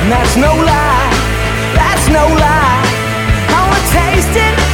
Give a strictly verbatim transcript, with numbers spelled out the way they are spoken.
And that's no lie, that's no lie. I wanna taste it.